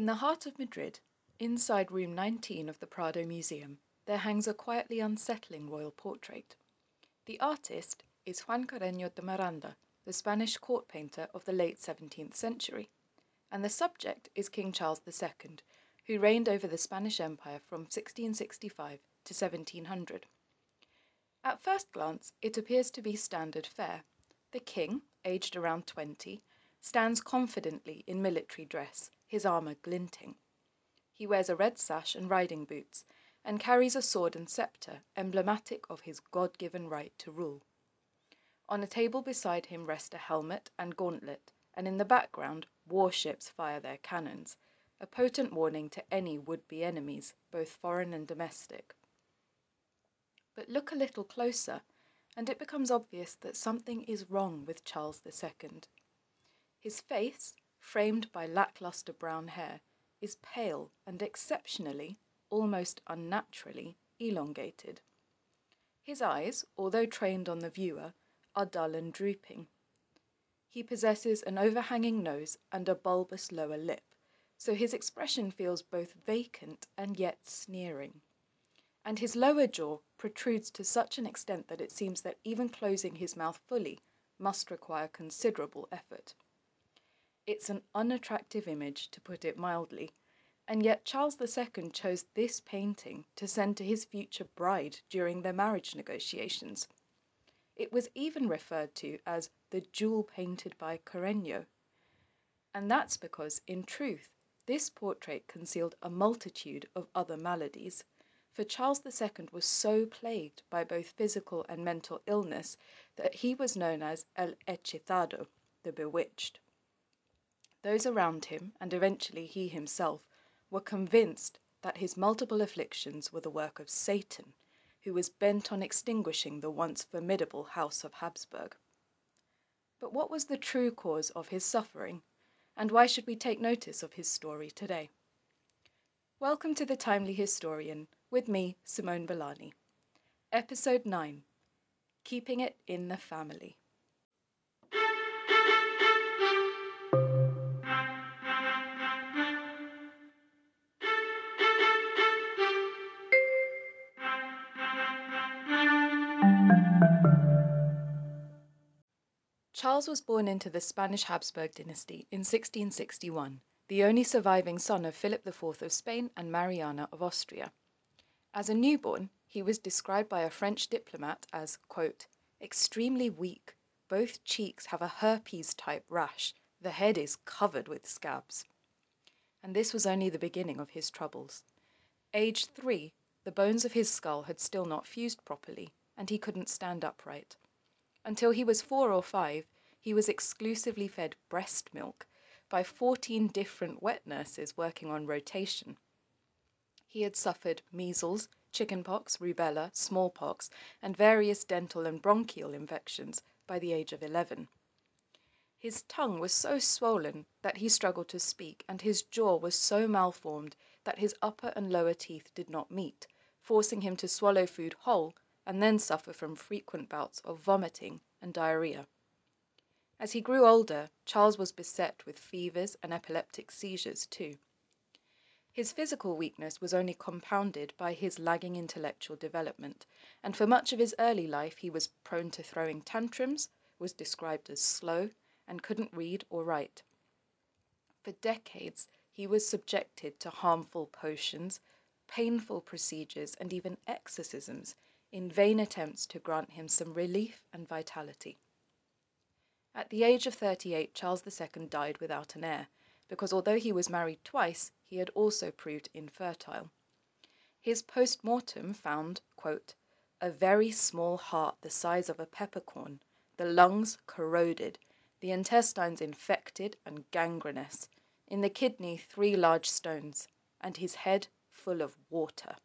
In the heart of Madrid, inside room 19 of the Prado Museum, there hangs a quietly unsettling royal portrait. The artist is Juan Carreño de Miranda, the Spanish court painter of the late 17th century, and the subject is King Charles II, who reigned over the Spanish Empire from 1665 to 1700. At first glance, it appears to be standard fare. The king, aged around 20, stands confidently in military dress, his armour glinting. He wears a red sash and riding boots, and carries a sword and sceptre, emblematic of his God-given right to rule. On a table beside him rest a helmet and gauntlet, and in the background warships fire their cannons, a potent warning to any would-be enemies, both foreign and domestic. But look a little closer, and it becomes obvious that something is wrong with Charles II. His face, framed by lackluster brown hair, is pale and exceptionally, almost unnaturally, elongated. His eyes, although trained on the viewer, are dull and drooping. He possesses an overhanging nose and a bulbous lower lip, so his expression feels both vacant and yet sneering. And his lower jaw protrudes to such an extent that it seems that even closing his mouth fully must require considerable effort. It's an unattractive image, to put it mildly, and yet Charles II chose this painting to send to his future bride during their marriage negotiations. It was even referred to as the jewel painted by Carreño. And that's because, in truth, this portrait concealed a multitude of other maladies, for Charles II was so plagued by both physical and mental illness that he was known as El Hechizado, the bewitched. Those around him, and eventually he himself, were convinced that his multiple afflictions were the work of Satan, who was bent on extinguishing the once formidable House of Habsburg. But what was the true cause of his suffering, and why should we take notice of his story today? Welcome to The Timely Historian, with me, Simone Villani. Episode 9, Keeping It in the Family. Charles was born into the Spanish Habsburg dynasty in 1661, the only surviving son of Philip IV of Spain and Mariana of Austria. As a newborn, he was described by a French diplomat as, quote, extremely weak, both cheeks have a herpes-type rash, the head is covered with scabs. And this was only the beginning of his troubles. Aged 3, the bones of his skull had still not fused properly, and he couldn't stand upright. Until he was 4 or 5, he was exclusively fed breast milk by 14 different wet nurses working on rotation. He had suffered measles, chickenpox, rubella, smallpox, and various dental and bronchial infections by the age of 11. His tongue was so swollen that he struggled to speak, and his jaw was so malformed that his upper and lower teeth did not meet, forcing him to swallow food whole and then suffer from frequent bouts of vomiting and diarrhea. As he grew older, Charles was beset with fevers and epileptic seizures too. His physical weakness was only compounded by his lagging intellectual development, and for much of his early life he was prone to throwing tantrums, was described as slow, and couldn't read or write. For decades, he was subjected to harmful potions, painful procedures, and even exorcisms in vain attempts to grant him some relief and vitality. At the age of 38, Charles II died without an heir, because although he was married twice, he had also proved infertile. His post-mortem found, quote, a very small heart the size of a peppercorn, the lungs corroded, the intestines infected and gangrenous, in the kidney 3 large stones, and his head full of water.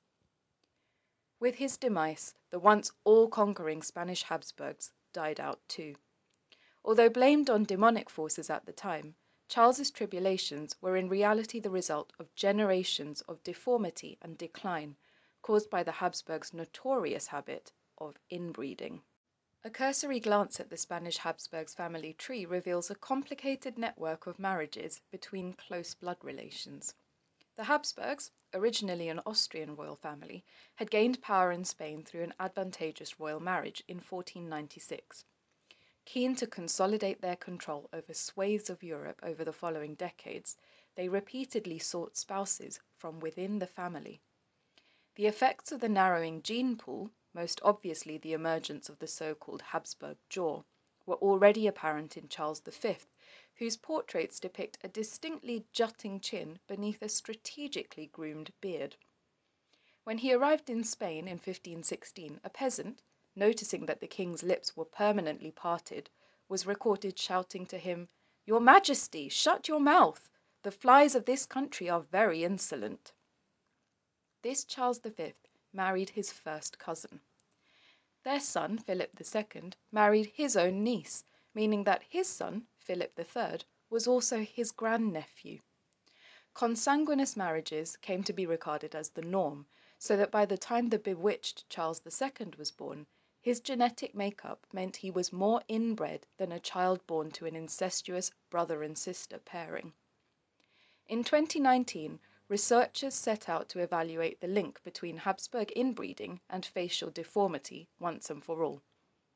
With his demise, the once all-conquering Spanish Habsburgs died out too. Although blamed on demonic forces at the time, Charles's tribulations were in reality the result of generations of deformity and decline caused by the Habsburgs' notorious habit of inbreeding. A cursory glance at the Spanish Habsburgs family tree reveals a complicated network of marriages between close blood relations. The Habsburgs, originally an Austrian royal family, had gained power in Spain through an advantageous royal marriage in 1496. Keen to consolidate their control over swathes of Europe over the following decades, they repeatedly sought spouses from within the family. The effects of the narrowing gene pool, most obviously the emergence of the so-called Habsburg jaw, were already apparent in Charles V, whose portraits depict a distinctly jutting chin beneath a strategically groomed beard. When he arrived in Spain in 1516, a peasant, noticing that the king's lips were permanently parted, was recorded shouting to him, "Your Majesty, shut your mouth! The flies of this country are very insolent." This Charles V married his first cousin. Their son, Philip II, married his own niece, meaning that his son, Philip III, was also his grandnephew. Consanguineous marriages came to be regarded as the norm, so that by the time the bewitched Charles II was born, his genetic makeup meant he was more inbred than a child born to an incestuous brother and sister pairing. In 2019, researchers set out to evaluate the link between Habsburg inbreeding and facial deformity once and for all.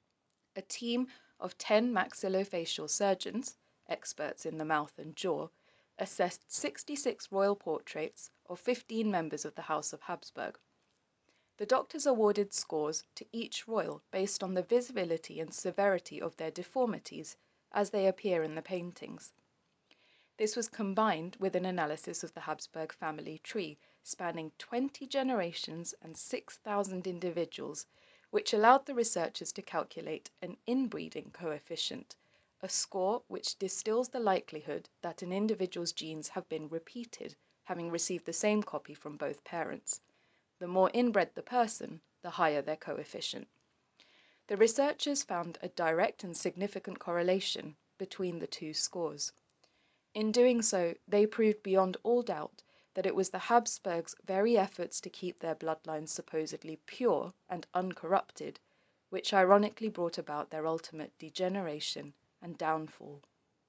A team of 10 maxillofacial surgeons, experts in the mouth and jaw, assessed 66 royal portraits of 15 members of the House of Habsburg. The doctors awarded scores to each royal based on the visibility and severity of their deformities as they appear in the paintings. This was combined with an analysis of the Habsburg family tree spanning 20 generations and 6,000 individuals, which allowed the researchers to calculate an inbreeding coefficient, a score which distills the likelihood that an individual's genes have been repeated, having received the same copy from both parents. The more inbred the person, the higher their coefficient. The researchers found a direct and significant correlation between the two scores. In doing so, they proved beyond all doubt that it was the Habsburgs' very efforts to keep their bloodlines supposedly pure and uncorrupted, which ironically brought about their ultimate degeneration and downfall.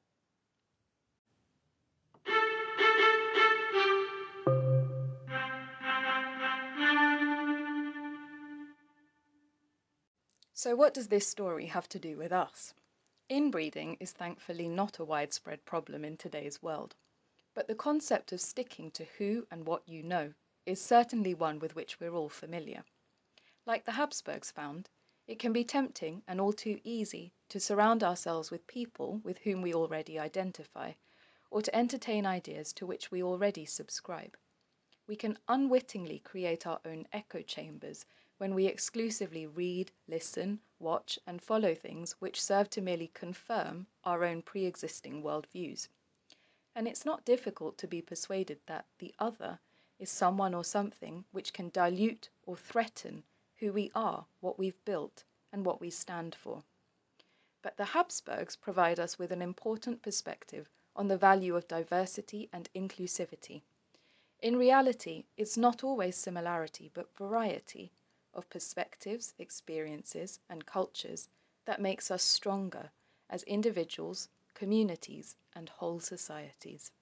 So what does this story have to do with us? Inbreeding is thankfully not a widespread problem in today's world. But the concept of sticking to who and what you know is certainly one with which we're all familiar. Like the Habsburgs found, it can be tempting and all too easy to surround ourselves with people with whom we already identify, or to entertain ideas to which we already subscribe. We can unwittingly create our own echo chambers when we exclusively read, listen, watch, and follow things which serve to merely confirm our own pre-existing worldviews. And it's not difficult to be persuaded that the other is someone or something which can dilute or threaten who we are, what we've built, and what we stand for. But the Habsburgs provide us with an important perspective on the value of diversity and inclusivity. In reality, it's not always similarity, but variety of perspectives, experiences, and cultures that makes us stronger as individuals, communities, and whole societies.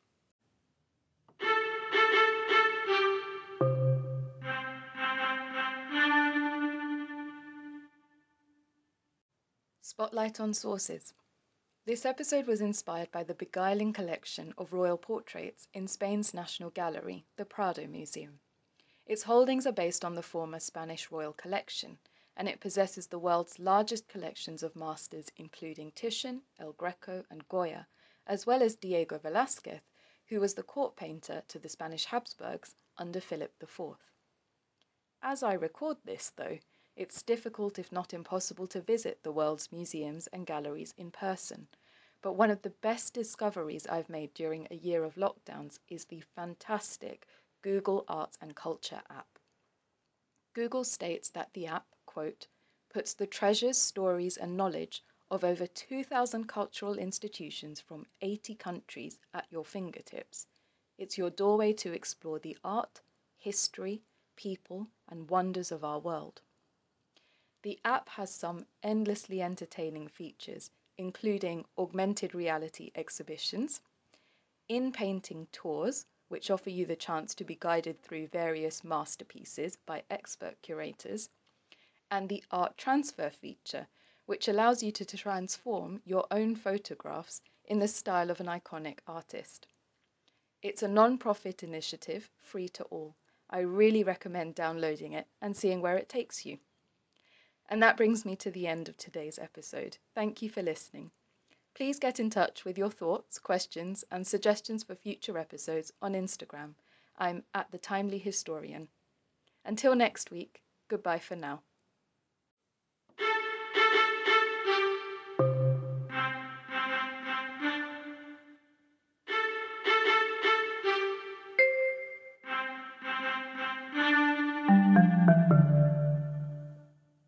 Spotlight on sources. This episode was inspired by the beguiling collection of royal portraits in Spain's National Gallery, the Prado Museum. Its holdings are based on the former Spanish royal collection, and it possesses the world's largest collections of masters including Titian, El Greco, and Goya, as well as Diego Velázquez, who was the court painter to the Spanish Habsburgs under Philip IV. As I record this, though, it's difficult if not impossible to visit the world's museums and galleries in person, but one of the best discoveries I've made during a year of lockdowns is the fantastic Google Arts and Culture app. Google states that the app, quote, puts the treasures, stories, and knowledge of over 2,000 cultural institutions from 80 countries at your fingertips. It's your doorway to explore the art, history, people, and wonders of our world. The app has some endlessly entertaining features, including augmented reality exhibitions, in-painting tours, which offer you the chance to be guided through various masterpieces by expert curators, and the art transfer feature, which allows you to transform your own photographs in the style of an iconic artist. It's a non-profit initiative, free to all. I really recommend downloading it and seeing where it takes you. And that brings me to the end of today's episode. Thank you for listening. Please get in touch with your thoughts, questions, and suggestions for future episodes on Instagram. I'm at The Timely Historian. Until next week, goodbye for now.